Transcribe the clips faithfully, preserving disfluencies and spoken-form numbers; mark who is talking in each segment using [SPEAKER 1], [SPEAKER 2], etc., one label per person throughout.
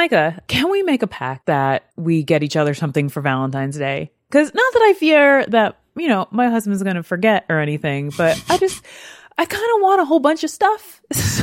[SPEAKER 1] Micah, can we make a pact that we get each other something for Valentine's Day? Because not that I fear that, you know, my husband's going to forget or anything, but I just, I kind of want a whole bunch of stuff.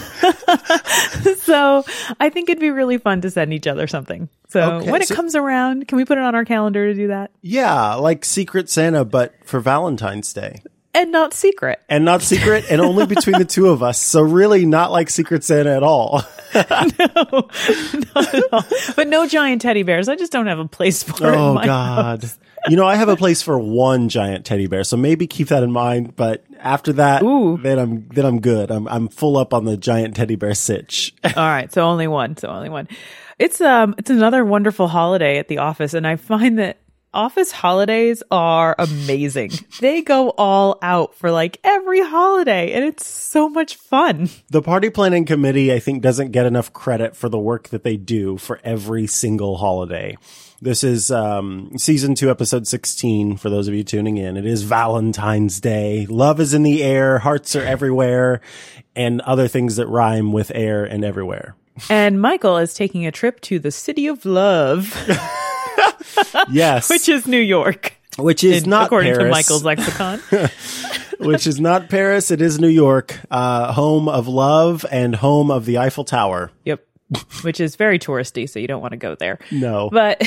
[SPEAKER 1] So I think it'd be really fun to send each other something. So
[SPEAKER 2] Okay,
[SPEAKER 1] when it
[SPEAKER 2] so-
[SPEAKER 1] comes around, can we put it on our calendar to do that?
[SPEAKER 2] Yeah, like Secret Santa, but for Valentine's Day.
[SPEAKER 1] And not secret.
[SPEAKER 2] And not secret, and only between the two of us. So really not like Secret Santa at all.
[SPEAKER 1] No, not at all. But no giant teddy bears. I just don't have a place for it in
[SPEAKER 2] Oh,
[SPEAKER 1] my
[SPEAKER 2] God.
[SPEAKER 1] house.
[SPEAKER 2] You know, I have a place for one giant teddy bear, so maybe keep that in mind. But after that,
[SPEAKER 1] Ooh.
[SPEAKER 2] then I'm then I'm good. I'm I'm full up on the giant teddy bear sitch.
[SPEAKER 1] All right, so only one. So only one. It's um, it's another wonderful holiday at the office, and I find that office holidays are amazing. They go all out for like every holiday, and it's so much fun.
[SPEAKER 2] The party planning committee, I think, doesn't get enough credit for the work that they do for every single holiday. This is um, season two, episode sixteen, for those of you tuning in. It is Valentine's Day. Love is in the air. Hearts are everywhere. And other things that rhyme with air and everywhere.
[SPEAKER 1] And Michael is taking a trip to the city of love,
[SPEAKER 2] Yes.
[SPEAKER 1] which is New York.
[SPEAKER 2] Which is
[SPEAKER 1] in-
[SPEAKER 2] not
[SPEAKER 1] according
[SPEAKER 2] Paris.
[SPEAKER 1] to Michael's lexicon.
[SPEAKER 2] Which is not Paris. It is New York, uh, home of love and home of the Eiffel Tower.
[SPEAKER 1] Yep. Which is very touristy, so you don't want to go there.
[SPEAKER 2] No.
[SPEAKER 1] But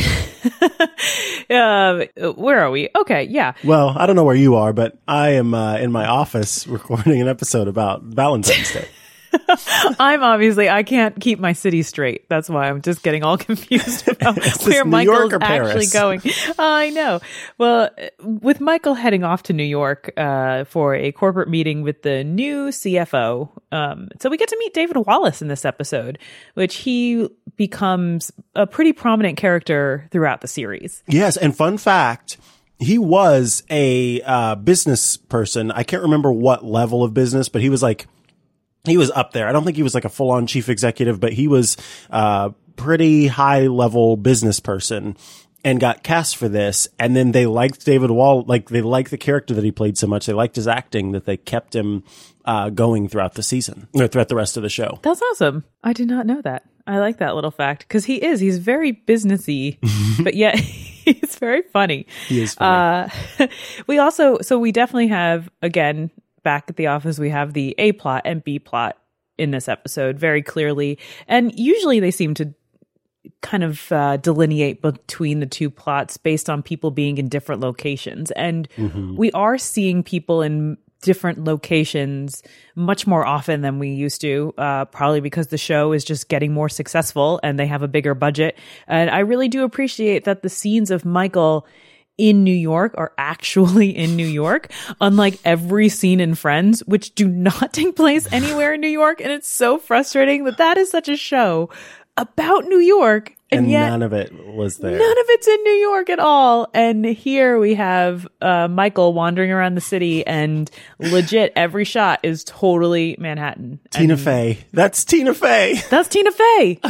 [SPEAKER 1] uh, where are we? Okay, yeah.
[SPEAKER 2] Well, I don't know where you are, but I am uh, in my office recording an episode about Valentine's Day.
[SPEAKER 1] I'm obviously, I can't keep my city straight. That's why I'm just getting all confused about
[SPEAKER 2] this
[SPEAKER 1] where
[SPEAKER 2] New
[SPEAKER 1] Michael's
[SPEAKER 2] York or
[SPEAKER 1] actually
[SPEAKER 2] Paris?
[SPEAKER 1] going. I know. Well, with Michael heading off to New York uh, for a corporate meeting with the new C F O. Um, so we get to meet David Wallace in this episode, which he becomes a pretty prominent character throughout the series.
[SPEAKER 2] Yes, and fun fact, he was a uh, business person. I can't remember what level of business, but he was like, he was up there. I don't think he was like a full-on chief executive, but he was a pretty high-level business person and got cast for this. And then they liked David Wall, like they liked the character that he played so much. They liked his acting that they kept him uh, going throughout the season, or throughout the rest of the show.
[SPEAKER 1] That's awesome. I did not know that. I like that little fact because he is. He's very businessy, but yet he's very funny.
[SPEAKER 2] He is funny.
[SPEAKER 1] Uh, we also, so we definitely have, again, back at the office, we have the A plot and B plot in this episode very clearly. And usually they seem to kind of uh, delineate between the two plots based on people being in different locations. And
[SPEAKER 2] Mm-hmm.
[SPEAKER 1] we are seeing people in different locations much more often than we used to, uh, probably because the show is just getting more successful and they have a bigger budget. And I really do appreciate that the scenes of Michael in New York are actually in New York, unlike every scene in Friends, which do not take place anywhere in New York. And it's so frustrating that that is such a show about New York. And,
[SPEAKER 2] And
[SPEAKER 1] yet
[SPEAKER 2] none of it was there.
[SPEAKER 1] none of it's in New York at all. And here we have uh, Michael wandering around the city, and legit every shot is totally Manhattan.
[SPEAKER 2] Tina
[SPEAKER 1] And
[SPEAKER 2] Fey. That's Tina Fey.
[SPEAKER 1] That's Tina Fey.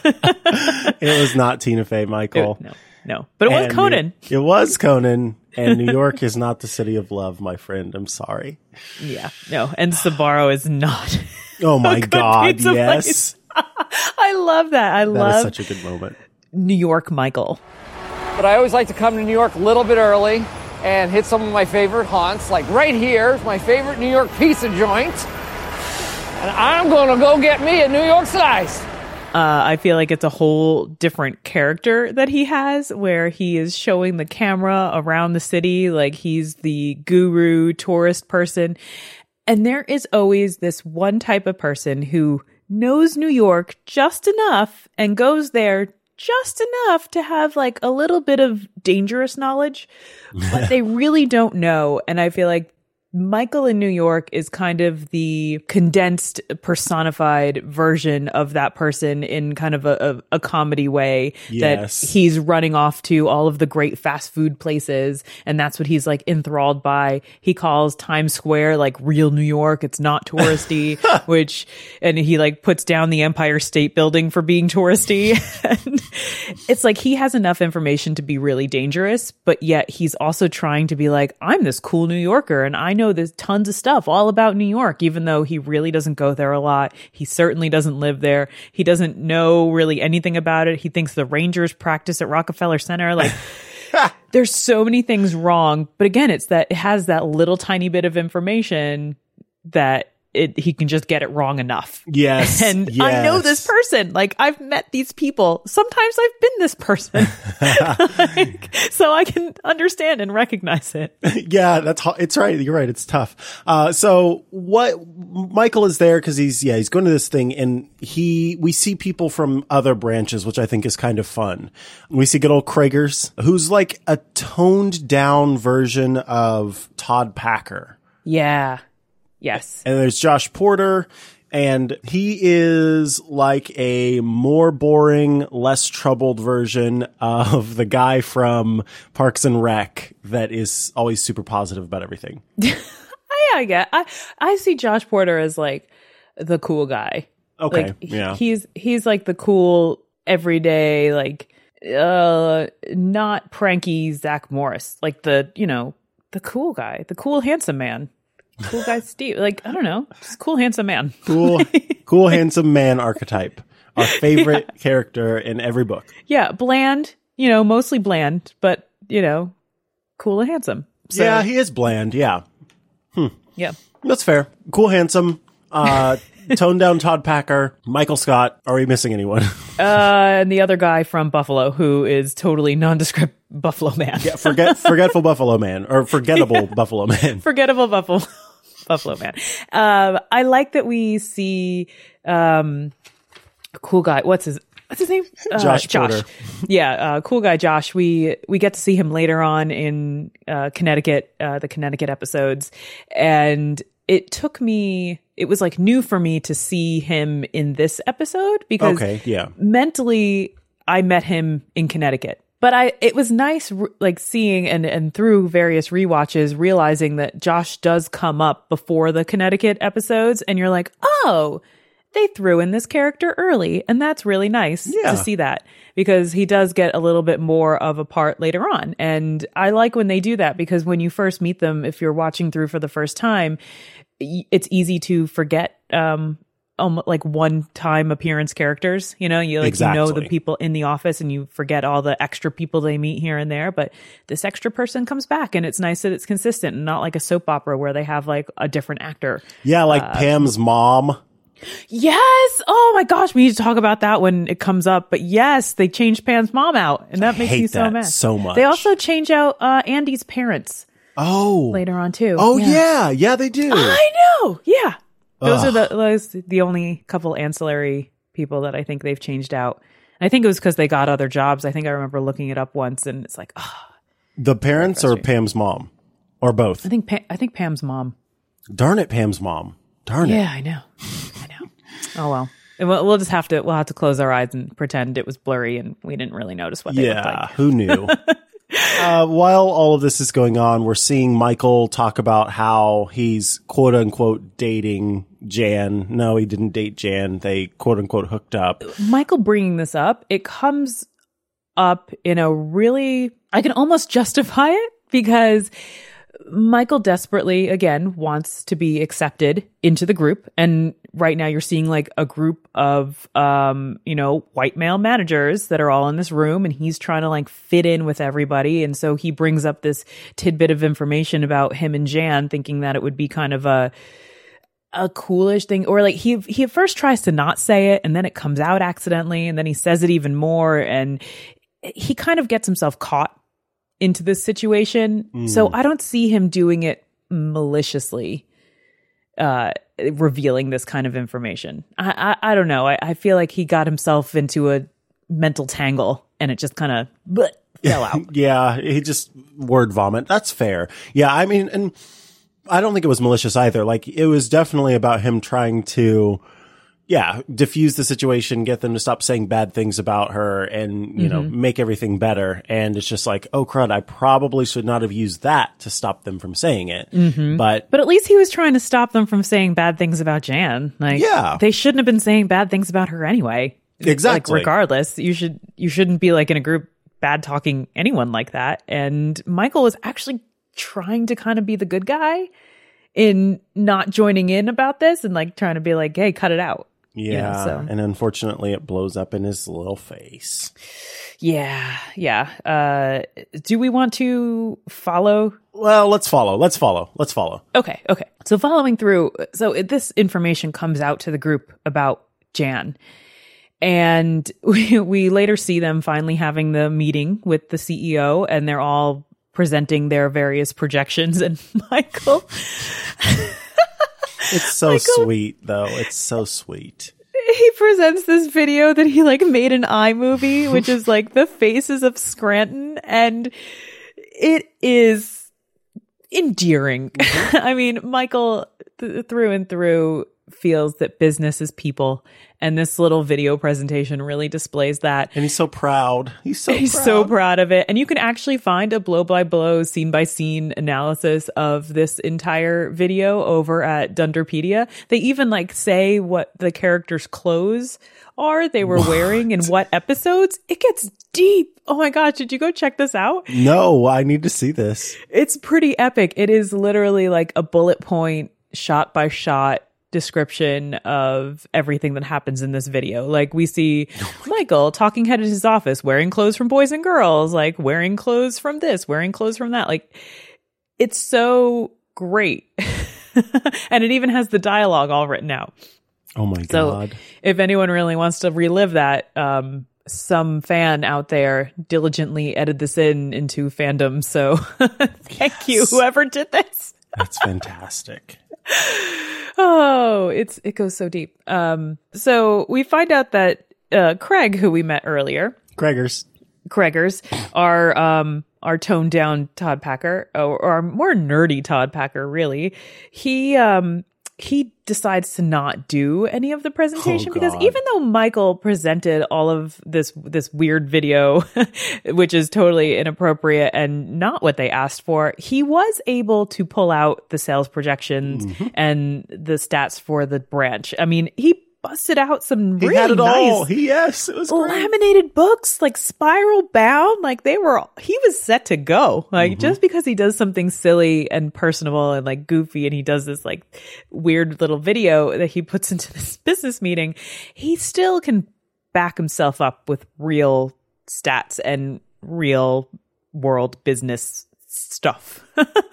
[SPEAKER 2] It was not Tina Fey, Michael.
[SPEAKER 1] no, no. But it was
[SPEAKER 2] And
[SPEAKER 1] Conan.
[SPEAKER 2] It, it was Conan. And New York is not the city of love, my friend. I'm sorry.
[SPEAKER 1] Yeah, no. And Sbarro is not.
[SPEAKER 2] Oh my
[SPEAKER 1] good
[SPEAKER 2] God,
[SPEAKER 1] pizza
[SPEAKER 2] yes.
[SPEAKER 1] place. I love that. I
[SPEAKER 2] That
[SPEAKER 1] love
[SPEAKER 2] is such a good moment.
[SPEAKER 1] New York Michael.
[SPEAKER 3] But I always like to come to New York a little bit early and hit some of my favorite haunts. Like right here is my favorite New York pizza joint. And I'm going to go get me a New York slice.
[SPEAKER 1] Uh, I feel like it's a whole different character that he has, where he is showing the camera around the city like he's the guru tourist person. And there is always this one type of person who knows New York just enough and goes there just enough to have like a little bit of dangerous knowledge, but they really don't know. And I feel like Michael in New York is kind of the condensed, personified version of that person in kind of a, a, a comedy way.
[SPEAKER 2] Yes.
[SPEAKER 1] That he's running off to all of the great fast food places, and that's what he's like enthralled by. He calls Times Square like real New York. It's not touristy, which, and he like puts down the Empire State Building for being touristy. And it's like he has enough information to be really dangerous, but yet he's also trying to be like, I'm this cool New Yorker and I know know there's tons of stuff all about New York, even though he really doesn't go there a lot. He certainly doesn't live there. He doesn't know really anything about it. He thinks the Rangers practice at Rockefeller Center. Like, there's so many things wrong. But again, it's that it has that little tiny bit of information that It, he can just get it wrong enough.
[SPEAKER 2] Yes.
[SPEAKER 1] And
[SPEAKER 2] yes.
[SPEAKER 1] I know this person. Like, I've met these people. Sometimes I've been this person. Like, so I can understand and recognize it.
[SPEAKER 2] Yeah, that's ho- it's right. You're right. It's tough. Uh, so what Michael is there because he's, yeah, he's going to this thing and he, we see people from other branches, which I think is kind of fun. We see good old Kragers, who's like a toned down version of Todd Packer.
[SPEAKER 1] Yeah. Yes.
[SPEAKER 2] And there's Josh Porter, and he is like a more boring, less troubled version of the guy from Parks and Rec that is always super positive about everything.
[SPEAKER 1] Yeah, I get. I I see Josh Porter as like the cool guy.
[SPEAKER 2] Okay.
[SPEAKER 1] Like,
[SPEAKER 2] yeah.
[SPEAKER 1] He's he's like the cool everyday, like uh not pranky Zach Morris. Like the, you know, the cool guy, the cool handsome man. Cool guy Steve. Like, I don't know. Just cool, handsome man.
[SPEAKER 2] Cool, cool, handsome man archetype. Our favorite yeah. character in every book.
[SPEAKER 1] Yeah, bland, you know, mostly bland, but, you know, cool and handsome. So,
[SPEAKER 2] yeah, he is bland. Yeah. Hmm.
[SPEAKER 1] Yeah.
[SPEAKER 2] That's fair. Cool, handsome. Uh, toned down Todd Packer. Michael Scott. Are we missing anyone?
[SPEAKER 1] uh, and the other guy from Buffalo who is totally nondescript Buffalo man.
[SPEAKER 2] Yeah, forget forgetful Buffalo man. Or forgettable yeah. Buffalo man.
[SPEAKER 1] Forgettable Buffalo. Buffalo man. Um, I like that we see um, a cool guy. What's his What's his name? Uh,
[SPEAKER 2] Josh,
[SPEAKER 1] Josh
[SPEAKER 2] Porter.
[SPEAKER 1] Yeah, uh, cool guy Josh. We we get to see him later on in uh, Connecticut, uh, the Connecticut episodes, and it took me. It was like new for me to see him in this episode because
[SPEAKER 2] okay, yeah.
[SPEAKER 1] mentally I met him in Connecticut. But I, it was nice, like seeing and, and through various rewatches, realizing that Josh does come up before the Connecticut episodes, and you're like, oh, they threw in this character early, and that's really nice
[SPEAKER 2] yeah.
[SPEAKER 1] to see that because he does get a little bit more of a part later on, and I like when they do that because when you first meet them, if you're watching through for the first time, it's easy to forget. Um, Um, like one-time appearance characters, you know, you like
[SPEAKER 2] exactly.
[SPEAKER 1] you know the people in the office, and you forget all the extra people they meet here and there. But this extra person comes back, and it's nice that it's consistent, and not like a soap opera where they have like a different actor.
[SPEAKER 2] Yeah, like uh, Pam's mom.
[SPEAKER 1] Yes. Oh my gosh, we need to talk about that when it comes up. But yes, they changed Pam's mom out, and that
[SPEAKER 2] I
[SPEAKER 1] makes
[SPEAKER 2] hate
[SPEAKER 1] me so
[SPEAKER 2] that
[SPEAKER 1] mad.
[SPEAKER 2] So much.
[SPEAKER 1] They also change out uh, Andy's parents.
[SPEAKER 2] Oh,
[SPEAKER 1] later on too.
[SPEAKER 2] Oh
[SPEAKER 1] yeah,
[SPEAKER 2] yeah, yeah, they do.
[SPEAKER 1] I know. Yeah. Those
[SPEAKER 2] Ugh.
[SPEAKER 1] are the those the only couple ancillary people that I think they've changed out. And I think it was because they got other jobs. I think I remember looking it up once, and it's like, oh,
[SPEAKER 2] the parents or Pam's mom, or both.
[SPEAKER 1] I think pa- I think Pam's mom.
[SPEAKER 2] Darn it, Pam's mom. Darn it.
[SPEAKER 1] Yeah, I know. I know. Oh well, and we'll, we'll just have to we'll have to close our eyes and pretend it was blurry and we didn't really notice what they
[SPEAKER 2] yeah,
[SPEAKER 1] looked like.
[SPEAKER 2] Who knew? Uh, while all of this is going on, we're seeing Michael talk about how he's quote unquote dating Jan. No, he didn't date Jan. They quote unquote hooked up.
[SPEAKER 1] Michael bringing this up, it comes up in a really, I can almost justify it because Michael desperately, again, wants to be accepted into the group. And right now you're seeing like a group of, um, you know, white male managers that are all in this room, and he's trying to like fit in with everybody. And so he brings up this tidbit of information about him and Jan, thinking that it would be kind of a, a coolish thing, or like he, he at first tries to not say it, and then it comes out accidentally, and then he says it even more. And he kind of gets himself caught into this situation. Mm. So I don't see him doing it maliciously, uh, revealing this kind of information. I, I, I don't know. I, I feel like he got himself into a mental tangle, and it just kind of fell out.
[SPEAKER 2] Yeah, he just word vomit. That's fair. Yeah, I mean, and I don't think it was malicious either. Like, it was definitely about him trying to, yeah, diffuse the situation, get them to stop saying bad things about her, and, you mm-hmm. know, make everything better. And it's just like, oh, crud, I probably should not have used that to stop them from saying it. Mm-hmm. But
[SPEAKER 1] but at least he was trying to stop them from saying bad things about Jan. Like,
[SPEAKER 2] yeah.
[SPEAKER 1] They shouldn't have been saying bad things about her anyway.
[SPEAKER 2] Exactly.
[SPEAKER 1] Like, regardless, you should you shouldn't be like in a group bad talking anyone like that. And Michael was actually trying to kind of be the good guy. in not joining in about this and like trying to be like, hey, cut it out.
[SPEAKER 2] Yeah.
[SPEAKER 1] You know, so.
[SPEAKER 2] And unfortunately it blows up in his little face.
[SPEAKER 1] Yeah. Yeah. Uh, do we want to follow?
[SPEAKER 2] Well, let's follow. Let's follow. Let's follow.
[SPEAKER 1] Okay. Okay. So following through. So this information comes out to the group about Jan. And we, we later see them finally having the meeting with the C E O, and they're all presenting their various projections. And Michael...
[SPEAKER 2] It's so
[SPEAKER 1] Michael,
[SPEAKER 2] sweet, though. It's so sweet.
[SPEAKER 1] He presents this video that he like made an iMovie, which is like the faces of Scranton, and it is endearing. Mm-hmm. I mean, Michael th- through and through feels that business is people, and this little video presentation really displays that.
[SPEAKER 2] And he's so proud. He's so
[SPEAKER 1] he's
[SPEAKER 2] proud.
[SPEAKER 1] so proud of it. And you can actually find a blow by blow, scene by scene analysis of this entire video over at Dunderpedia. They even like say what the characters' clothes are they were
[SPEAKER 2] what?
[SPEAKER 1] wearing in what episodes. It gets deep. Oh my gosh, did you go check this out?
[SPEAKER 2] No, I need to see this.
[SPEAKER 1] It's pretty epic. It is literally like a bullet point, shot by shot description of everything that happens in this video. Like we see Michael talking head at his office, wearing clothes from Boys and Girls, like wearing clothes from this, wearing clothes from that. Like it's so great. And it even has the dialogue all written out.
[SPEAKER 2] Oh my
[SPEAKER 1] so
[SPEAKER 2] God.
[SPEAKER 1] If anyone really wants to relive that, um, some fan out there diligently edited this in into fandom. So thank yes. you, whoever did this.
[SPEAKER 2] That's fantastic.
[SPEAKER 1] Oh, it's it goes so deep. Um, so we find out that uh, Craig, who we met earlier,
[SPEAKER 2] Craigers,
[SPEAKER 1] Craigers, are um our toned down Todd Packer, or, or more nerdy Todd Packer, really. He um he decides to not do any of the presentation
[SPEAKER 2] oh,
[SPEAKER 1] because
[SPEAKER 2] God.
[SPEAKER 1] even though Michael presented all of this this weird video, which is totally inappropriate and not what they asked for, he was able to pull out the sales projections mm-hmm. and the stats for the branch. I mean, he busted out some really
[SPEAKER 2] he had it
[SPEAKER 1] nice
[SPEAKER 2] all. He, yes, it was great.
[SPEAKER 1] Laminated books, like spiral bound, like they were, he was set to go. Like mm-hmm. just because he does something silly and personable and like goofy, and he does this like weird little video that he puts into this business meeting, he still can back himself up with real stats and real world business stuff.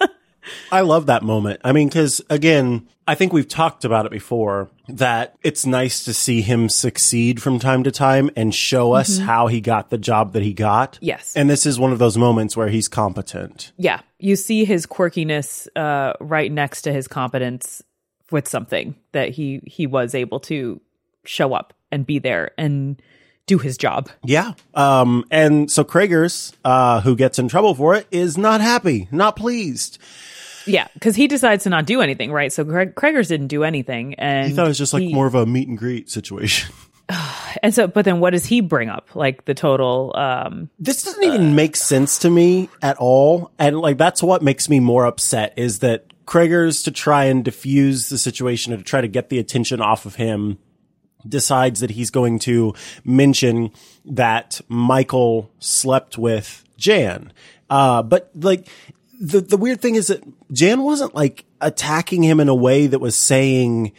[SPEAKER 2] I love that moment. I mean, because again, I think we've talked about it before, that it's nice to see him succeed from time to time and show us mm-hmm. how he got the job that he got.
[SPEAKER 1] Yes.
[SPEAKER 2] And this is one of those moments where he's competent.
[SPEAKER 1] Yeah. You see his quirkiness uh, right next to his competence with something that he, he was able to show up and be there and do his job.
[SPEAKER 2] Yeah. Um, and so Craigers, uh, who gets in trouble for it, is not happy, not pleased.
[SPEAKER 1] Yeah, because he decides to not do anything, right? So Craig- Craigers didn't do anything, and
[SPEAKER 2] he thought it was just like
[SPEAKER 1] he,
[SPEAKER 2] more of a meet and greet situation.
[SPEAKER 1] And so, but then what does he bring up? Like the total. Um,
[SPEAKER 2] this doesn't even uh, make sense to me at all, and like that's what makes me more upset is that Craigers, to try and diffuse the situation and to try to get the attention off of him, decides that he's going to mention that Michael slept with Jan. Uh, but like. The the weird thing is that Jan wasn't like attacking him in a way that was saying,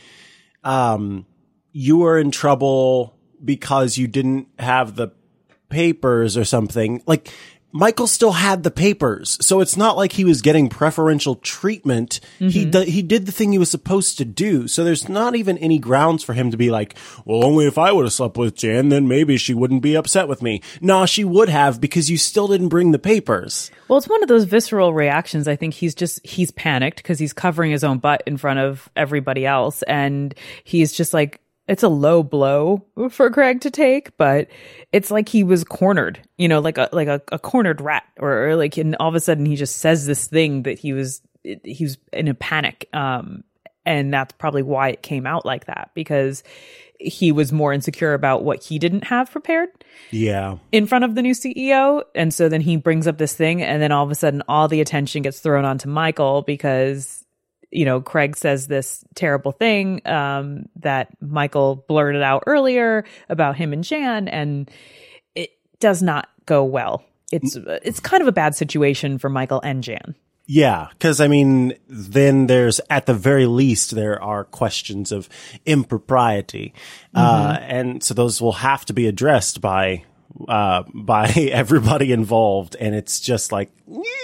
[SPEAKER 2] um, you are in trouble because you didn't have the papers or something. Like Michael still had the papers. So it's not like he was getting preferential treatment. Mm-hmm. He d- he did the thing he was supposed to do. So there's not even any grounds for him to be like, well, only if I would have slept with Jan, then maybe she wouldn't be upset with me. No, she would have, because you still didn't bring the papers.
[SPEAKER 1] Well, it's one of those visceral reactions. I think he's just, he's panicked because he's covering his own butt in front of everybody else. And he's just like, it's a low blow for Craig to take, but it's like he was cornered, you know, like a, like a, a cornered rat, or, or like, and all of a sudden he just says this thing that he was, he was in a panic. Um, and that's probably why it came out like that, because he was more insecure about what he didn't have prepared.
[SPEAKER 2] Yeah.
[SPEAKER 1] In front of the new C E O. And so then he brings up this thing, and then all of a sudden all the attention gets thrown onto Michael because, you know, Craig says this terrible thing um, that Michael blurted out earlier about him and Jan, and it does not go well. It's it's kind of a bad situation for Michael and Jan.
[SPEAKER 2] Yeah, because I mean, then there's, at the very least, there are questions of impropriety. Mm-hmm. Uh, and so those will have to be addressed by, uh, by everybody involved. And it's just like,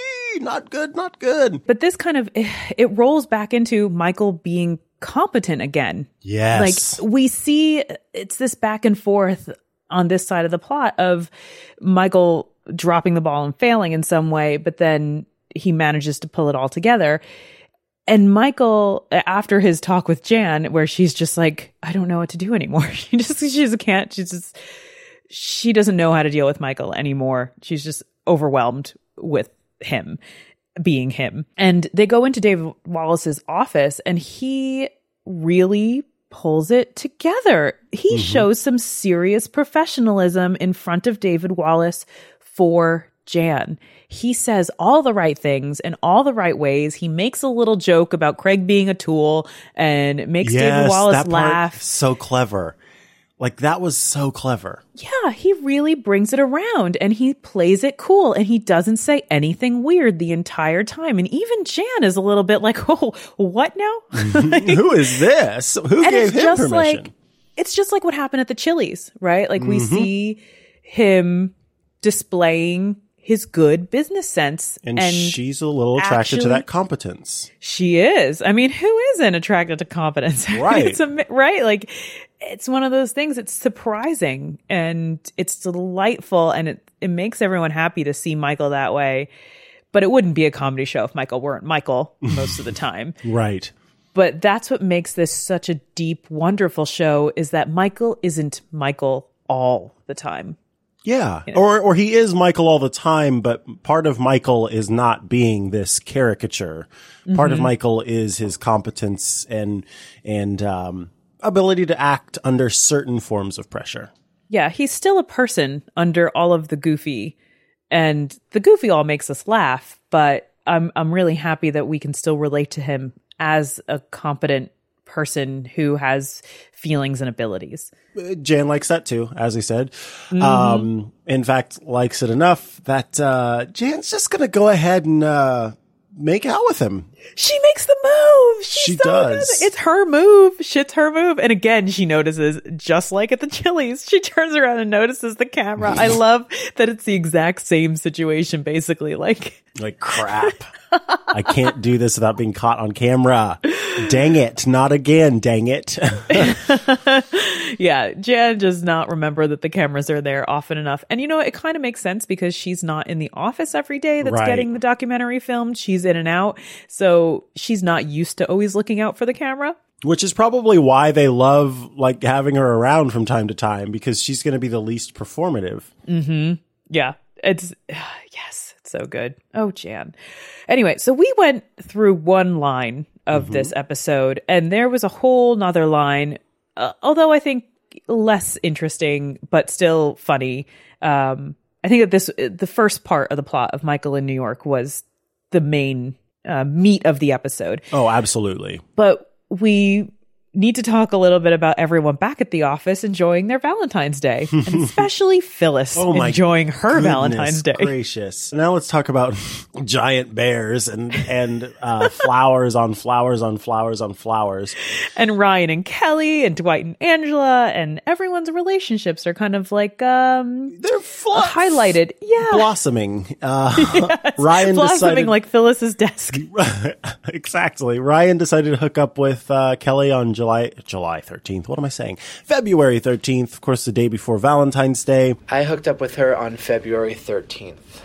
[SPEAKER 2] not good, not good.
[SPEAKER 1] But this kind of, it rolls back into Michael being competent again.
[SPEAKER 2] Yes.
[SPEAKER 1] Like, we see it's this back and forth on this side of the plot of Michael dropping the ball and failing in some way, but then he manages to pull it all together. And Michael, after his talk with Jan, where she's just like, I don't know what to do anymore. She just, she just can't, she's just, she doesn't know how to deal with Michael anymore. She's just overwhelmed with him being him. And they go into David Wallace's office and he really pulls it together. He mm-hmm. shows some serious professionalism in front of David Wallace for Jan. He says all the right things in all the right ways. He makes a little joke about Craig being a tool and makes
[SPEAKER 2] yes,
[SPEAKER 1] David Wallace
[SPEAKER 2] that part,
[SPEAKER 1] laugh.
[SPEAKER 2] So clever. Like, that was so clever.
[SPEAKER 1] Yeah, he really brings it around and he plays it cool and he doesn't say anything weird the entire time. And even Jan is a little bit like, oh, what now?
[SPEAKER 2] Who is this? Who
[SPEAKER 1] and
[SPEAKER 2] gave
[SPEAKER 1] it's
[SPEAKER 2] him
[SPEAKER 1] just
[SPEAKER 2] permission?
[SPEAKER 1] Like, it's just like what happened at the Chili's, right? Like, we mm-hmm. see him displaying his good business sense.
[SPEAKER 2] And, and she's a little attracted
[SPEAKER 1] actually,
[SPEAKER 2] to that competence.
[SPEAKER 1] She is. I mean, who isn't attracted to competence?
[SPEAKER 2] Right.
[SPEAKER 1] it's a, right. Like, it's one of those things. It's surprising and it's delightful and it, it makes everyone happy to see Michael that way. But it wouldn't be a comedy show if Michael weren't Michael most of the time.
[SPEAKER 2] Right.
[SPEAKER 1] But that's what makes this such a deep, wonderful show, is that Michael isn't Michael all the time.
[SPEAKER 2] Yeah.
[SPEAKER 1] You know?
[SPEAKER 2] Or or he is Michael all the time, but part of Michael is not being this caricature. Part mm-hmm. of Michael is his competence and and um ability to act under certain forms of pressure.
[SPEAKER 1] Yeah, he's still a person under all of the goofy, and the goofy all makes us laugh, but I'm I'm really happy that we can still relate to him as a competent person who has feelings and abilities.
[SPEAKER 2] Jan likes that too, as I said.
[SPEAKER 1] Mm-hmm.
[SPEAKER 2] Um, in fact, likes it enough that uh, Jan's just going to go ahead and uh, make out with him.
[SPEAKER 1] She makes the move. She's
[SPEAKER 2] she
[SPEAKER 1] so
[SPEAKER 2] does.
[SPEAKER 1] Good. It's her move. Shit's her move. And again, she notices, just like at the Chili's, she turns around and notices the camera. I love that it's the exact same situation, basically. Like,
[SPEAKER 2] like crap. I can't do this without being caught on camera. Dang it. Not again. Dang it.
[SPEAKER 1] Yeah. Jan does not remember that the cameras are there often enough. And you know, it kind of makes sense because she's not in the office every day that's
[SPEAKER 2] right.
[SPEAKER 1] getting the documentary filmed. She's in and out. So she's not used to always looking out for the camera.
[SPEAKER 2] Which is probably why they love like having her around from time to time, because she's going to be the least performative.
[SPEAKER 1] Mm-hmm. Yeah. It's, yes, it's so good. Oh, Jan. Anyway, so we went through one line of mm-hmm. this episode, and there was a whole nother line, uh, although I think less interesting, but still funny. Um, I think that this, the first part of the plot of Michael in New York was the main uh, meat of the episode.
[SPEAKER 2] Oh, absolutely.
[SPEAKER 1] But we need to talk a little bit about everyone back at the office enjoying their Valentine's Day, and especially Phyllis
[SPEAKER 2] oh my
[SPEAKER 1] enjoying her
[SPEAKER 2] goodness
[SPEAKER 1] Valentine's Day.
[SPEAKER 2] Gracious. Now let's talk about giant bears and and uh, flowers on flowers on flowers on flowers.
[SPEAKER 1] And Ryan and Kelly and Dwight and Angela and everyone's relationships are kind of like um
[SPEAKER 2] they're fl-
[SPEAKER 1] highlighted, yeah,
[SPEAKER 2] blossoming. Uh,
[SPEAKER 1] yes.
[SPEAKER 2] Ryan
[SPEAKER 1] blossoming
[SPEAKER 2] decided
[SPEAKER 1] like Phyllis's desk.
[SPEAKER 2] Exactly. Ryan decided to hook up with uh, Kelly on July July thirteenth. What am I saying? February thirteenth, of course, the day before Valentine's Day.
[SPEAKER 4] I hooked up with her on February thirteenth.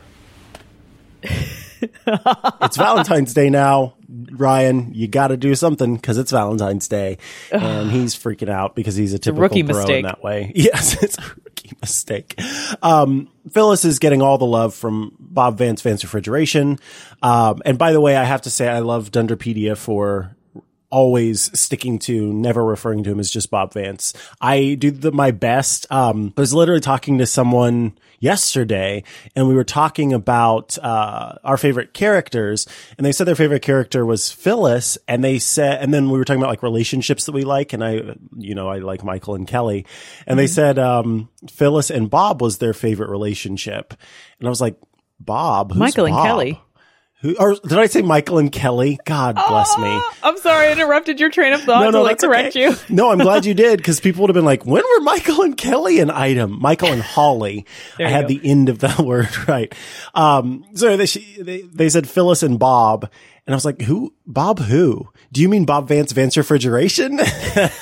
[SPEAKER 2] It's Valentine's Day now, Ryan. You got to do something because it's Valentine's Day, and he's freaking out because he's a typical
[SPEAKER 1] a rookie
[SPEAKER 2] bro
[SPEAKER 1] mistake.
[SPEAKER 2] in that way. Yes, it's a rookie mistake. Um, Phyllis is getting all the love from Bob Vance Vance Refrigeration, um, and by the way, I have to say I love Dunderpedia for always sticking to never referring to him as just Bob Vance. I do the, my best. Um, I was literally talking to someone yesterday and we were talking about, uh, our favorite characters, and they said their favorite character was Phyllis, and they said, and then we were talking about like relationships that we like. And I, you know, I like Michael and Kelly, and mm-hmm. they said, um, Phyllis and Bob was their favorite relationship. And I was like, Bob? Who's
[SPEAKER 1] Michael
[SPEAKER 2] Bob?
[SPEAKER 1] and Kelly.
[SPEAKER 2] Who, or did I say Michael and Kelly? God bless me.
[SPEAKER 1] Oh, I'm sorry, I interrupted your train of thought
[SPEAKER 2] No, no,
[SPEAKER 1] to like
[SPEAKER 2] that's
[SPEAKER 1] correct
[SPEAKER 2] okay.
[SPEAKER 1] you.
[SPEAKER 2] No, I'm glad you did, because people would have been like, when were Michael and Kelly an item? Michael and Holly. I had
[SPEAKER 1] go.
[SPEAKER 2] the end of that word right. Um, so they, they, they said Phyllis and Bob. And I was like, who? Bob who? Do you mean Bob Vance, Vance Refrigeration? uh,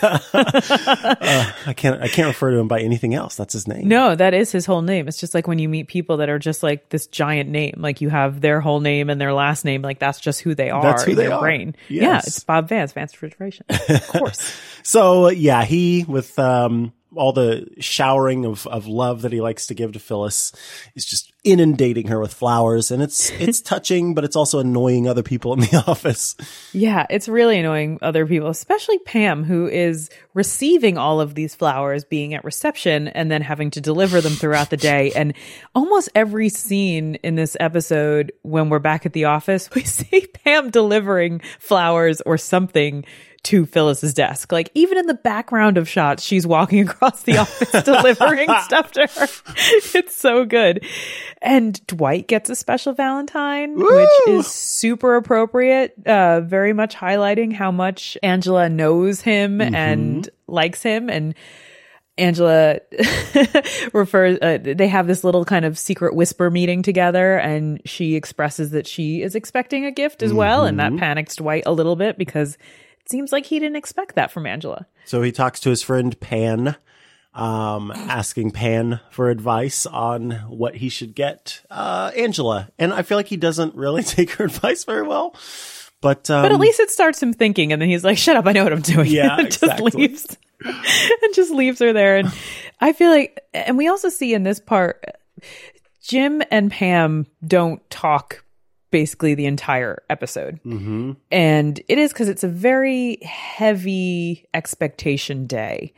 [SPEAKER 2] I can't, I can't refer to him by anything else. That's his name.
[SPEAKER 1] No, that is his whole name. It's just like when you meet people that are just like this giant name, like you have their whole name and their last name, like that's just who they are
[SPEAKER 2] That's who
[SPEAKER 1] in
[SPEAKER 2] they
[SPEAKER 1] their
[SPEAKER 2] are.
[SPEAKER 1] brain.
[SPEAKER 2] Yes.
[SPEAKER 1] Yeah, it's Bob Vance, Vance Refrigeration. Of course.
[SPEAKER 2] So uh, yeah, he with, um, all the showering of, of love that he likes to give to Phyllis is just inundating her with flowers. And it's, it's touching, but it's also annoying other people in the office.
[SPEAKER 1] Yeah, it's really annoying other people, especially Pam, who is receiving all of these flowers, being at reception, and then having to deliver them throughout the day. And almost every scene in this episode, when we're back at the office, we see Pam delivering flowers or something to Phyllis's desk. Like even in the background of shots, she's walking across the office delivering stuff to her. It's so good. And Dwight gets a special Valentine,
[SPEAKER 2] Woo!
[SPEAKER 1] which is super appropriate, uh, very much highlighting how much Angela knows him
[SPEAKER 2] Mm-hmm.
[SPEAKER 1] and likes him. And Angela refers, uh, they have this little kind of secret whisper meeting together, and she expresses that she is expecting a gift as well. And that panics Dwight a little bit because it seems like he didn't expect that from Angela.
[SPEAKER 2] So he talks to his friend Pan, um, asking Pan for advice on what he should get uh, Angela. And I feel like he doesn't really take her advice very well. But, um,
[SPEAKER 1] But at least it starts him thinking, and then he's like, shut up, I know what I'm doing.
[SPEAKER 2] Yeah,
[SPEAKER 1] and just
[SPEAKER 2] exactly.
[SPEAKER 1] leaves. and just leaves her there. And I feel like, and we also see in this part, Jim and Pam don't talk basically the entire episode.
[SPEAKER 2] Mm-hmm.
[SPEAKER 1] And it is because it's a very heavy expectation day.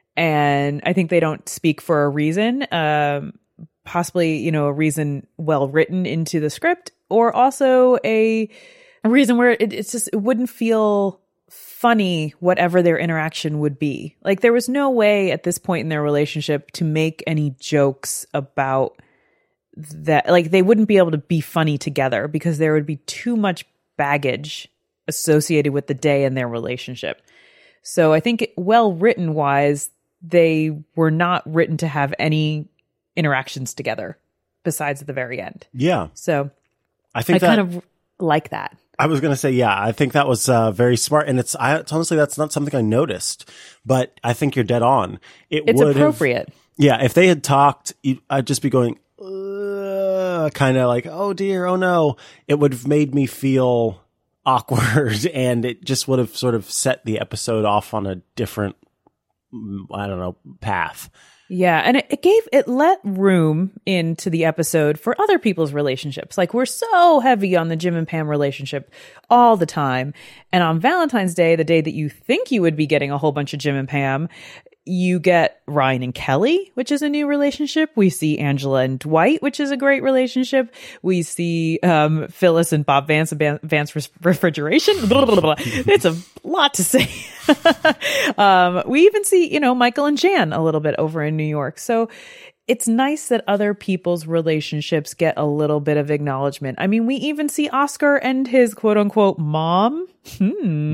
[SPEAKER 1] And I think they don't speak for a reason, um, possibly, you know, a reason well written into the script, or also a, a reason where it, it's just, it wouldn't feel funny, whatever their interaction would be. Like there was no way at this point in their relationship to make any jokes about that. Like they wouldn't be able to be funny together because there would be too much baggage associated with the day in their relationship. So I think well written wise, they were not written to have any interactions together besides at the very end.
[SPEAKER 2] Yeah.
[SPEAKER 1] So
[SPEAKER 2] I think
[SPEAKER 1] I
[SPEAKER 2] that,
[SPEAKER 1] kind of like that.
[SPEAKER 2] I was going to say, yeah, I think that was uh, very smart. And it's, I, it's honestly, that's not something I noticed, but I think you're dead on. It
[SPEAKER 1] It's
[SPEAKER 2] would
[SPEAKER 1] appropriate.
[SPEAKER 2] Have, yeah. If they had talked, I'd just be going, uh, kind of like, oh dear, oh no. It would have made me feel awkward, and it just would have sort of set the episode off on a different, I don't know, path.
[SPEAKER 1] Yeah, and it, it gave, it let room into the episode for other people's relationships. Like we're so heavy on the Jim and Pam relationship all the time. And on Valentine's Day, the day that you think you would be getting a whole bunch of Jim and Pam, you get Ryan and Kelly, which is a new relationship. We see Angela and Dwight, which is a great relationship. We see um, Phyllis and Bob Vance and Vance Refrigeration. Blah, blah, blah, blah. It's a lot to say. um, we even see, you know, Michael and Jan a little bit over in New York. So it's nice that other people's relationships get a little bit of acknowledgement. I mean, we even see Oscar and his quote unquote mom. Hmm.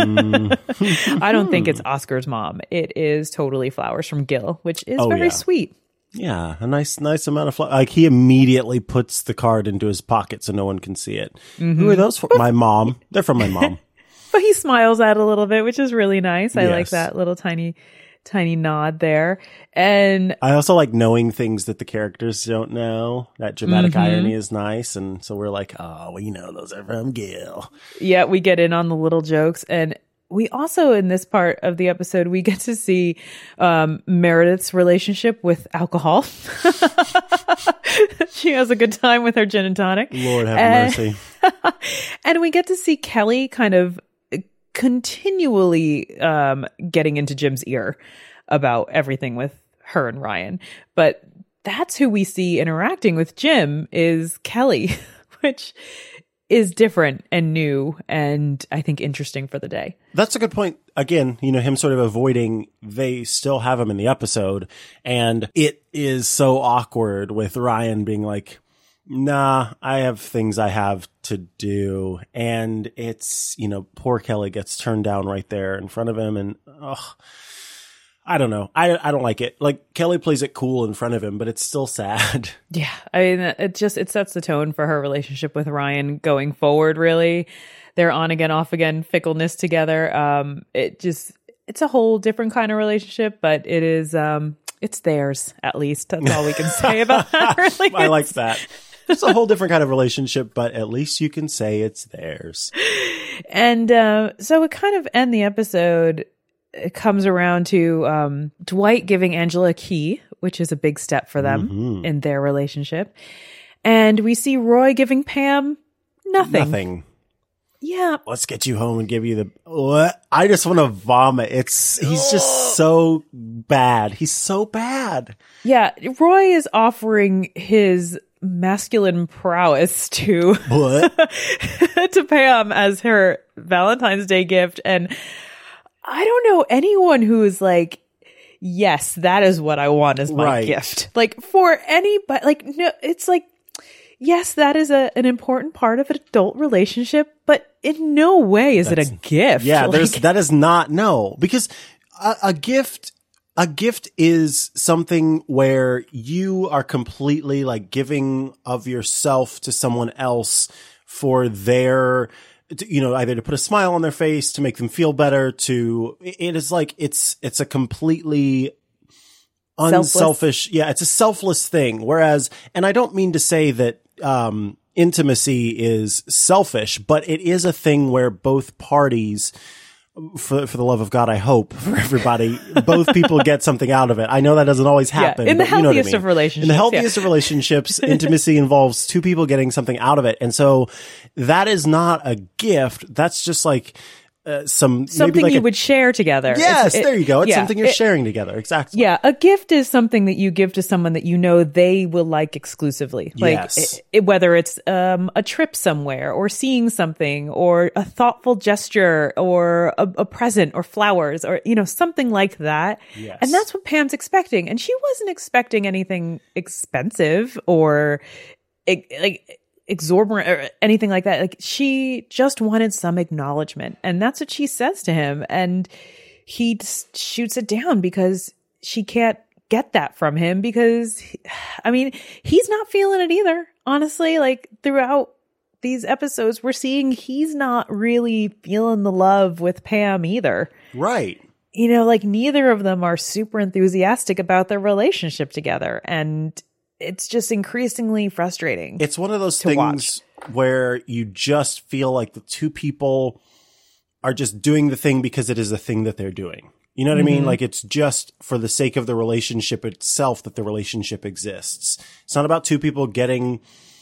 [SPEAKER 2] Mm.
[SPEAKER 1] I don't think it's Oscar's mom. It is totally Flowers from Gil, which is
[SPEAKER 2] Oh,
[SPEAKER 1] very
[SPEAKER 2] yeah.
[SPEAKER 1] sweet.
[SPEAKER 2] Yeah, a nice, nice amount of, fl- like he immediately puts the card into his pocket so no one can see it.
[SPEAKER 1] Mm-hmm.
[SPEAKER 2] Who are those for? My mom. They're from my mom.
[SPEAKER 1] But he smiles at it a little bit, which is really nice. I like
[SPEAKER 2] Yes.
[SPEAKER 1] that little tiny, tiny nod there. And
[SPEAKER 2] I also like knowing things that the characters don't know. That dramatic
[SPEAKER 1] Mm-hmm.
[SPEAKER 2] irony is nice. And so we're like, oh, we know those are from Gil.
[SPEAKER 1] yeah, we get in on the little jokes. And we also, in this part of the episode, we get to see um, Meredith's relationship with alcohol. She has a good time with her gin and tonic.
[SPEAKER 2] Lord have
[SPEAKER 1] And-
[SPEAKER 2] mercy.
[SPEAKER 1] And we get to see Kelly kind of continually um, getting into Jim's ear about everything with her and Ryan. But that's who we see interacting with Jim is Kelly, which is different and new and I think interesting for the day.
[SPEAKER 2] That's a good point. Again, you know, him sort of avoiding, they still have him in the episode. And it is so awkward with Ryan being like, Nah, I have things I have to do. And it's, you know, poor Kelly gets turned down right there in front of him. And, ugh, I don't know. I, I don't like it. Like, Kelly plays it cool in front of him, but it's still sad.
[SPEAKER 1] Yeah. I mean, it just, it sets the tone for her relationship with Ryan going forward, really. Their on again, off again fickleness together. Um, it just, it's a whole different kind of relationship, but it is, um, it's theirs, at least. That's all we can say about that. Really.
[SPEAKER 2] I like that. It's a whole different kind of relationship, but at least you can say it's theirs.
[SPEAKER 1] And uh, so we kind of end the episode. It comes around to um, Dwight giving Angela a key, which is a big step for them mm-hmm. in their relationship. And we see Roy giving Pam nothing.
[SPEAKER 2] Nothing.
[SPEAKER 1] Yeah.
[SPEAKER 2] Let's get you home and give you the, what? I just want to vomit. It's, he's just so bad. He's so bad.
[SPEAKER 1] Yeah. Roy is offering his masculine prowess to,
[SPEAKER 2] what?
[SPEAKER 1] to Pam as her Valentine's Day gift. And I don't know anyone who is like, yes, that is what I want as my
[SPEAKER 2] right.
[SPEAKER 1] gift. Like for anybody, like, no, it's like, yes, that is a, an important part of an adult relationship, but in no way is That's, it a gift.
[SPEAKER 2] Yeah,
[SPEAKER 1] like,
[SPEAKER 2] there's, that is not, no, because a, a gift, a gift is something where you are completely like giving of yourself to someone else for their, you know, either to put a smile on their face, to make them feel better, to, it is like, it's, it's a completely unselfish. Selfless. Yeah, it's a selfless thing. Whereas, and I don't mean to say that, um, intimacy is selfish, but it is a thing where both parties, for for the love of God, I hope for everybody, both people get something out of it. I know that doesn't always happen.
[SPEAKER 1] Yeah, in the
[SPEAKER 2] but
[SPEAKER 1] healthiest
[SPEAKER 2] you know what I mean.
[SPEAKER 1] of relationships.
[SPEAKER 2] In the healthiest
[SPEAKER 1] yeah.
[SPEAKER 2] of relationships, intimacy involves two people getting something out of it. And so that is not a gift. That's just like, Uh, some
[SPEAKER 1] something
[SPEAKER 2] maybe like
[SPEAKER 1] you
[SPEAKER 2] a,
[SPEAKER 1] would share together.
[SPEAKER 2] Yes,
[SPEAKER 1] it,
[SPEAKER 2] there you go. It's
[SPEAKER 1] yeah,
[SPEAKER 2] something you're
[SPEAKER 1] it,
[SPEAKER 2] sharing together. Exactly.
[SPEAKER 1] Yeah, a gift is something that you give to someone that you know they will like exclusively. Like
[SPEAKER 2] yes.
[SPEAKER 1] it, it, whether it's um, a trip somewhere, or seeing something, or a thoughtful gesture, or a, a present, or flowers, or you know something like that.
[SPEAKER 2] Yes.
[SPEAKER 1] And that's what Pam's expecting, and she wasn't expecting anything expensive or like exorbitant or anything like that. Like she just wanted some acknowledgement, and that's what she says to him, and he just shoots it down because she can't get that from him because he, I mean he's not feeling it either, honestly. Like throughout these episodes we're seeing he's not really feeling the love with Pam either.
[SPEAKER 2] Right.
[SPEAKER 1] You know, like neither of them are super enthusiastic about their relationship together, and it's just increasingly frustrating.
[SPEAKER 2] It's one of those things
[SPEAKER 1] watch.
[SPEAKER 2] where you just feel like the two people are just doing the thing because it is a thing that they're doing. You know what mm-hmm. I mean? Like it's just for the sake of the relationship itself that the relationship exists. It's not about two people getting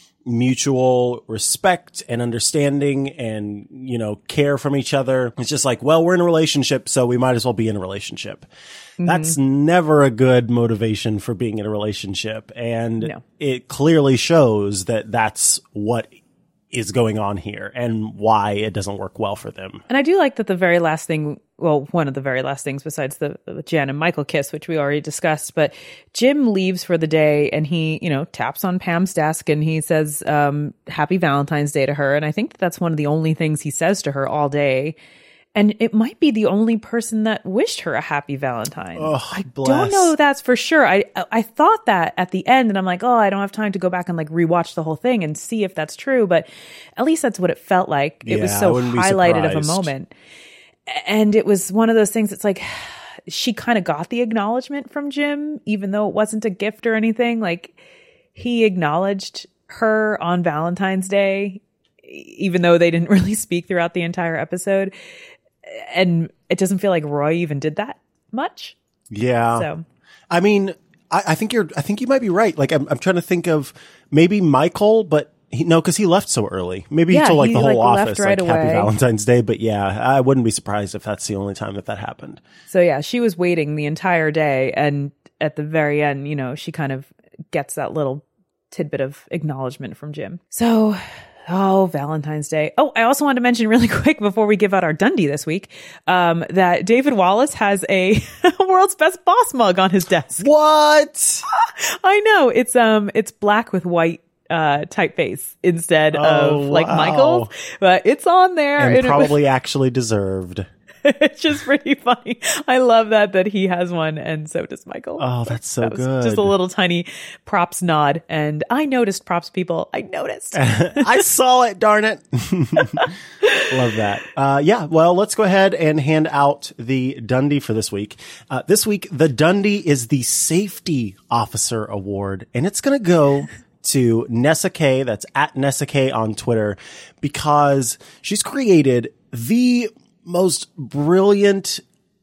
[SPEAKER 2] mutual respect and understanding and, you know, care from each other. It's just like, well, we're in a relationship, so we might as well be in a relationship. Mm-hmm. That's never a good motivation for being in a relationship. And no. It clearly shows that that's what is going on here and why it doesn't work well for them.
[SPEAKER 1] And I do like that the very last thing, well, one of the very last things besides the, the Jen and Michael kiss, which we already discussed, but Jim leaves for the day and he, you know, taps on Pam's desk and he says, um, happy Valentine's Day to her. And I think that that's one of the only things he says to her all day. And it might be the only person that wished her a happy Valentine.
[SPEAKER 2] Oh,
[SPEAKER 1] I
[SPEAKER 2] bless.
[SPEAKER 1] don't know that's for sure. I I thought that at the end, and I'm like, oh, I don't have time to go back and like rewatch the whole thing and see if that's true. But at least that's what it felt like. It
[SPEAKER 2] yeah,
[SPEAKER 1] was so highlighted of a moment. And it was one of those things that's like, she kind of got the acknowledgement from Jim, even though it wasn't a gift or anything. Like he acknowledged her on Valentine's Day, even though they didn't really speak throughout the entire episode. And it doesn't feel like Roy even did that much.
[SPEAKER 2] Yeah.
[SPEAKER 1] So,
[SPEAKER 2] I mean, I, I think you're, I think you might be right. Like, I'm, I'm trying to think of maybe Michael, but he, no, cause he left so early. Maybe
[SPEAKER 1] yeah,
[SPEAKER 2] he told like
[SPEAKER 1] he,
[SPEAKER 2] the whole
[SPEAKER 1] like,
[SPEAKER 2] office,
[SPEAKER 1] right
[SPEAKER 2] like,
[SPEAKER 1] away.
[SPEAKER 2] happy Valentine's Day. But yeah, I wouldn't be surprised if that's the only time that that happened.
[SPEAKER 1] So yeah, she was waiting the entire day. And at the very end, you know, she kind of gets that little tidbit of acknowledgement from Jim. So, oh, Valentine's Day. Oh, I also wanted to mention really quick before we give out our Dundie this week, um, that David Wallace has a World's Best Boss mug on his desk.
[SPEAKER 2] What?
[SPEAKER 1] I know. It's, um, it's black with white, uh, typeface instead
[SPEAKER 2] Oh,
[SPEAKER 1] of like
[SPEAKER 2] wow.
[SPEAKER 1] Michael's, but it's on there.
[SPEAKER 2] And,
[SPEAKER 1] and
[SPEAKER 2] probably
[SPEAKER 1] it was,
[SPEAKER 2] actually deserved.
[SPEAKER 1] it's just pretty funny. I love that, that he has one and so does Michael.
[SPEAKER 2] Oh, that's so
[SPEAKER 1] that was
[SPEAKER 2] good.
[SPEAKER 1] Just a little tiny props nod. And I noticed, props people. I noticed.
[SPEAKER 2] I saw it, darn it. Love that. Uh, yeah, well, let's go ahead and hand out the Dundie for this week. Uh, this week, the Dundie is the Safety Officer Award, and it's going to go to Nessa K, that's at Nessa K on Twitter, because she's created the most brilliant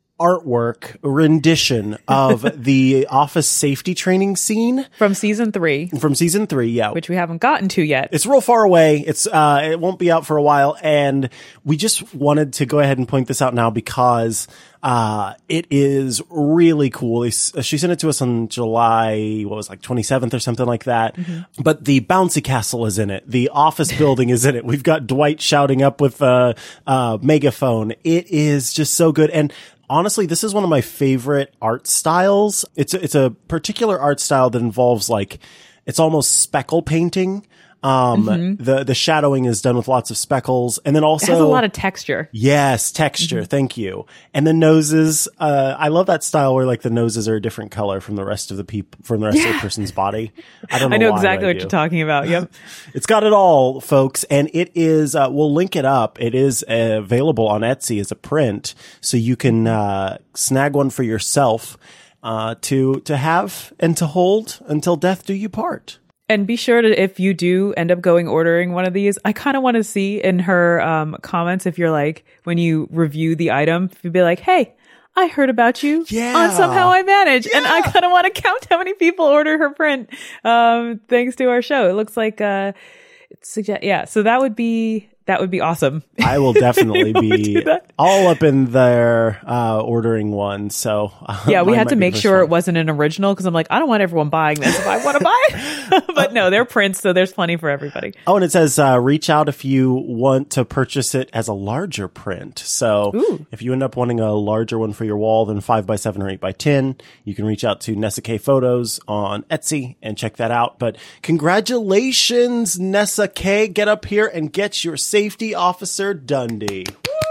[SPEAKER 2] artwork rendition of the office safety training scene
[SPEAKER 1] From season three,
[SPEAKER 2] from season three. Yeah.
[SPEAKER 1] which we haven't gotten to yet.
[SPEAKER 2] It's real far away. It's, uh, it won't be out for a while. And we just wanted to go ahead and point this out now because, uh, it is really cool. She sent it to us on July, what was it, like twenty-seventh or something like that. Mm-hmm. But the bouncy castle is in it. The office building is in it. We've got Dwight shouting up with a, uh, megaphone. It is just so good. And honestly, this is one of my favorite art styles. It's a, it's a particular art style that involves like, it's almost speckle painting. Um, mm-hmm. the, the shadowing is done with lots of speckles. And then also
[SPEAKER 1] it has a lot of texture.
[SPEAKER 2] Yes, texture. Mm-hmm. Thank you. And the noses, uh, I love that style where like the noses are a different color from the rest of the people, from the rest yeah. of the person's body. I don't know.
[SPEAKER 1] I know
[SPEAKER 2] why,
[SPEAKER 1] exactly what
[SPEAKER 2] do.
[SPEAKER 1] you're talking about. Yep.
[SPEAKER 2] It's got it all, folks. And it is, uh, we'll link it up. It is uh, available on Etsy as a print. So you can, uh, snag one for yourself, uh, to, to have and to hold until death do you part.
[SPEAKER 1] And be sure to, if you do end up going ordering one of these, I kind of want to see in her um, comments, if you're like, when you review the item, if you'd be like, hey, I heard about you
[SPEAKER 2] yeah.
[SPEAKER 1] on Somehow I Manage.
[SPEAKER 2] Yeah.
[SPEAKER 1] And I kind of want to count how many people order her print um, thanks to our show. It looks like, uh, it's suggest- yeah, so that would be... That would be awesome.
[SPEAKER 2] I will definitely be all up in there uh, ordering one. So uh,
[SPEAKER 1] yeah, we had to make sure
[SPEAKER 2] one.
[SPEAKER 1] It wasn't an original because I'm like, I don't want everyone buying this if I want to buy it. But no, they're prints, so there's plenty for everybody.
[SPEAKER 2] Oh, and it says uh, reach out if you want to purchase it as a larger print. So
[SPEAKER 1] Ooh. If
[SPEAKER 2] you end up wanting a larger one for your wall than five by seven or eight by ten, you can reach out to Nessa K Photos on Etsy and check that out. But congratulations, Nessa K. Get up here and get your Safety Officer Dundie.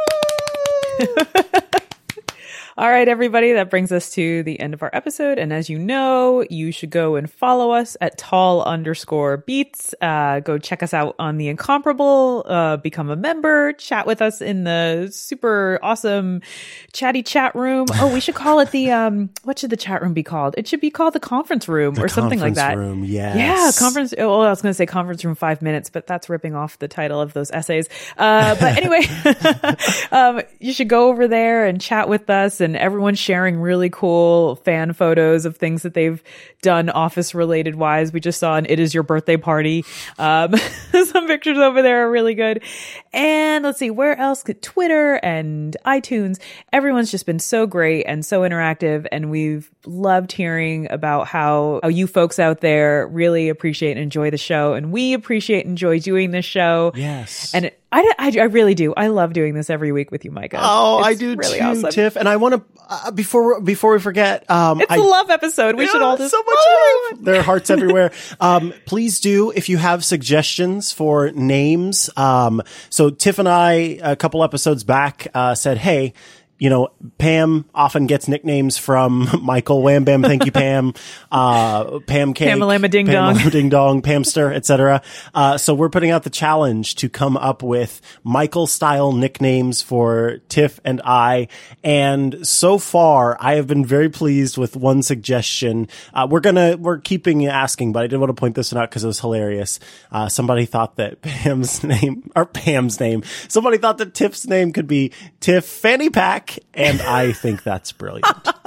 [SPEAKER 1] All right, everybody, that brings us to the end of our episode. And as you know, you should go and follow us at tall underscore beats. Uh, go check us out on The Incomparable, uh, become a member, chat with us in the super awesome chatty chat room. Oh, we should call it the, um, what should the chat room be called? It should be called the conference room
[SPEAKER 2] the
[SPEAKER 1] or something like that.
[SPEAKER 2] Room, yes.
[SPEAKER 1] Yeah, conference. Oh, I was going to say conference room five minutes, but that's ripping off the title of those essays. Uh, but anyway, um, you should go over there and chat with us. And everyone's sharing really cool fan photos of things that they've done office related wise. We just saw an It Is Your Birthday Party. Um, some pictures over there are really good. And let's see, where else? Twitter and iTunes. Everyone's just been so great and so interactive. And we've loved hearing about how, how you folks out there really appreciate and enjoy the show. And we appreciate and enjoy doing this show.
[SPEAKER 2] Yes.
[SPEAKER 1] And it, I, I, I really do. I love doing this every week with you, Micah.
[SPEAKER 2] Oh,
[SPEAKER 1] it's
[SPEAKER 2] I do
[SPEAKER 1] really
[SPEAKER 2] too,
[SPEAKER 1] awesome.
[SPEAKER 2] Tiff. And I want to, uh, before before we forget, um,
[SPEAKER 1] it's
[SPEAKER 2] I,
[SPEAKER 1] a love episode. We
[SPEAKER 2] yeah,
[SPEAKER 1] should all just
[SPEAKER 2] so much love. There are hearts everywhere. Um, please do, if you have suggestions for names. Um, so Tiff and I, a couple episodes back, uh, said, hey, you know, Pam often gets nicknames from Michael. Wham Bam, thank you, Pam. Uh, Pam Cake.
[SPEAKER 1] Pam-a-lama Ding Dong.
[SPEAKER 2] Pam-a-lama Ding Dong, Pamster, et cetera. Uh, so we're putting out the challenge to come up with Michael-style nicknames for Tiff and I. And so far, I have been very pleased with one suggestion. Uh, we're gonna, we're keeping asking, but I did want to point this one out because it was hilarious. Uh, somebody thought that Pam's name, or Pam's name, somebody thought that Tiff's name could be Tiff Fanny Pack. And I think that's brilliant.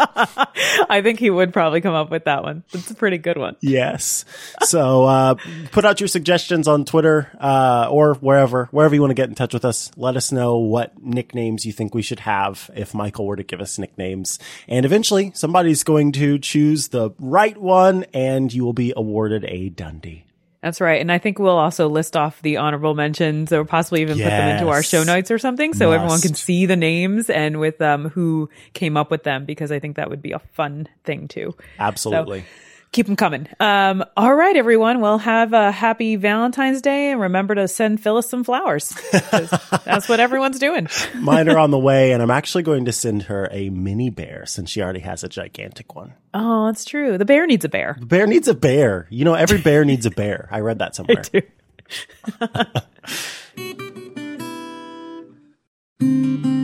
[SPEAKER 1] I think he would probably come up with that one. It's a pretty good one.
[SPEAKER 2] Yes. So uh, put out your suggestions on Twitter uh, or wherever, wherever you want to get in touch with us. Let us know what nicknames you think we should have if Michael were to give us nicknames. And eventually somebody's going to choose the right one and you will be awarded a Dundie.
[SPEAKER 1] That's right. And I think we'll also list off the honorable mentions or possibly even yes. put them into our show notes or something so
[SPEAKER 2] Must.
[SPEAKER 1] everyone can see the names and with um, who came up with them, because I think that would be a fun thing too.
[SPEAKER 2] Absolutely.
[SPEAKER 1] So, Keep them coming. Um, all right, everyone. Well, have a happy Valentine's Day, and remember to send Phyllis some flowers. That's what everyone's doing.
[SPEAKER 2] Mine are on the way, and I'm actually going to send her a mini bear since she already has a gigantic one.
[SPEAKER 1] Oh, that's true. The bear needs a bear.
[SPEAKER 2] The bear needs a bear. You know, every bear needs a bear. I read that somewhere.
[SPEAKER 1] I do.